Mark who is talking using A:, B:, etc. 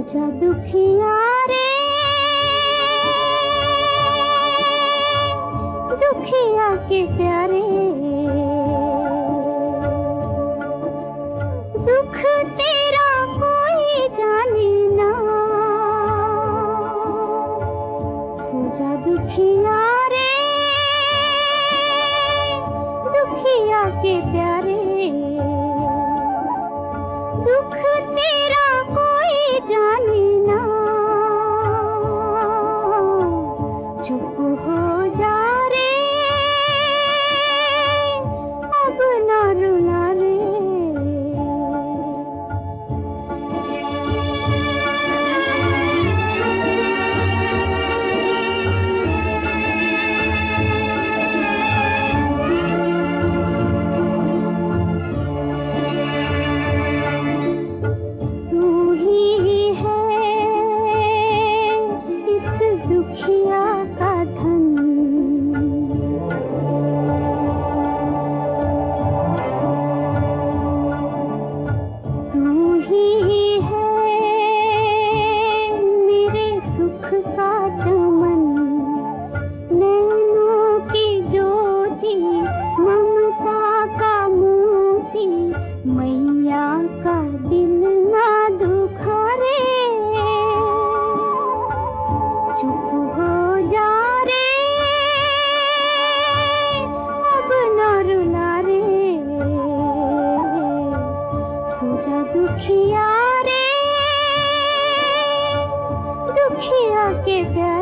A: सोचा दुखिया रे, दुखिया के प्यारे, दुख तेरा कोई जाने ना। सोचा दुखिया रे, दुखिया के प्यारे, दुख तेरा कोई जाने ना। चुप हो जा रे, अब ना रुला रे। मैया का दिल ना दुखा रे, चुप हो जा रे, अब ना रुला रे। सोचा दुखिया रे, दुखिया के प्यार।